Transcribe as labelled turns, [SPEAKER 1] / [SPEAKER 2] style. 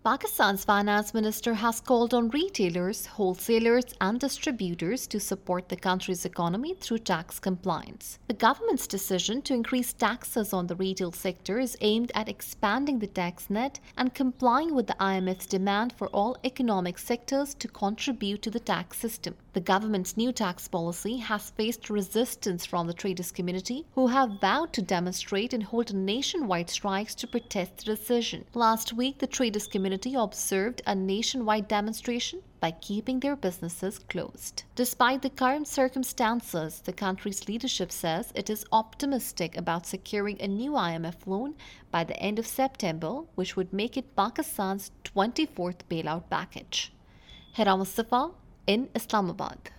[SPEAKER 1] Pakistan's finance minister has called on retailers, wholesalers, and distributors to support the country's economy through tax compliance. The government's decision to increase taxes on the retail sector is aimed at expanding the tax net and complying with the IMF's demand for all economic sectors to contribute to the tax system. The government's new tax policy has faced resistance from the traders community, who have vowed to demonstrate and hold nationwide strikes to protest the decision. Last week, the traders community observed a nationwide demonstration by keeping their businesses closed. Despite the current circumstances, the country's leadership says it is optimistic about securing a new IMF loan by the end of September, which would make it Pakistan's 24th bailout package. Hira Mustafa in Islamabad.